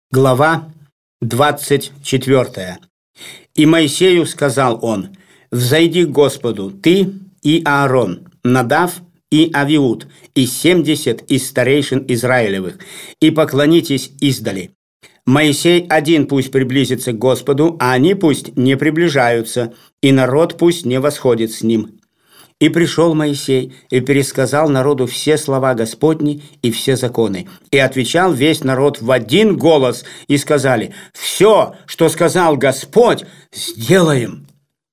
Глава 24. «И Моисею сказал он: взойди к Господу, ты и Аарон, Надав и Авиуд, и 70 из старейшин Израилевых, и поклонитесь издали. Моисей один пусть приблизится к Господу, а они пусть не приближаются, и народ пусть не восходит с ним». И пришел Моисей и пересказал народу все слова Господни и все законы. И отвечал весь народ в один голос, и сказали: «Все, что сказал Господь, сделаем».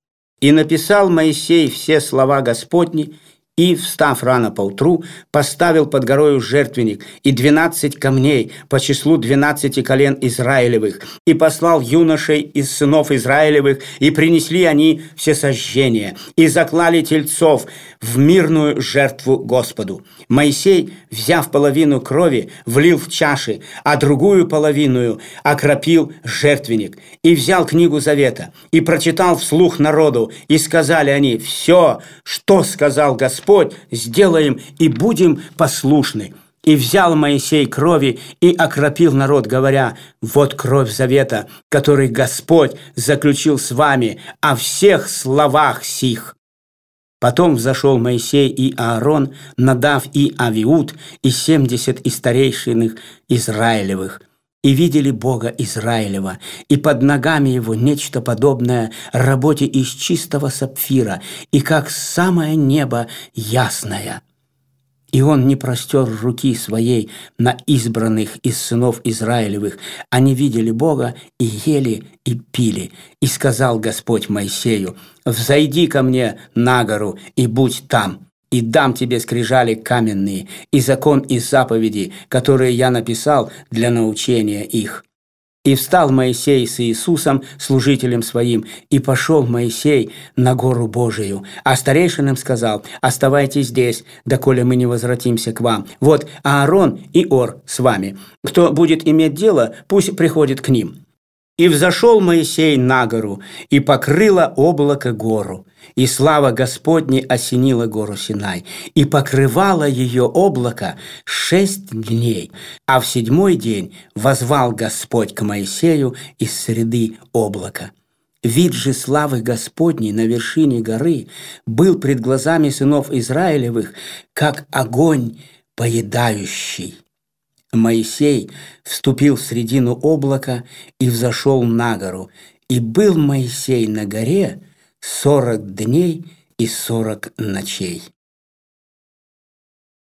И написал Моисей все слова Господни, и, встав рано поутру, поставил под горою жертвенник и 12 камней по числу 12 колен Израилевых, и послал юношей из сынов Израилевых, и принесли они все сожжения, и заклали тельцов в мирную жертву Господу. Моисей, взяв половину крови, влил в чаши, а другую половину окропил жертвенник, и взял книгу завета, и прочитал вслух народу, и сказали они: «Все, что сказал Господь, сделаем и будем послушны». И взял Моисей крови и окропил народ, говоря: «Вот кровь завета, который Господь заключил с вами о всех словах сих». Потом взошел Моисей и Аарон, Надав и Авиуд, и 70 из старейшин Израилевых, и видели Бога Израилева, и под ногами его нечто подобное работе из чистого сапфира, и как самое небо ясное. И он не простер руки своей на избранных из сынов Израилевых. Они видели Бога и ели, и пили. И сказал Господь Моисею: «Взойди ко мне на гору, и будь там, и дам тебе скрижали каменные, и закон и заповеди, которые я написал для научения их». И встал Моисей с Иисусом, служителем своим, и пошел Моисей на гору Божию. А старейшинам сказал: «Оставайтесь здесь, доколе мы не возвратимся к вам. Вот Аарон и Ор с вами. Кто будет иметь дело, пусть приходит к ним». И взошел Моисей на гору, и покрыло облако гору, и слава Господня осенила гору Синай, и покрывало ее облако 6 дней. А в 7-й день воззвал Господь к Моисею из среды облака. Вид же славы Господней на вершине горы был пред глазами сынов Израилевых, как огонь поедающий. Моисей вступил в средину облака и взошел на гору, и был Моисей на горе 40 дней и 40 ночей.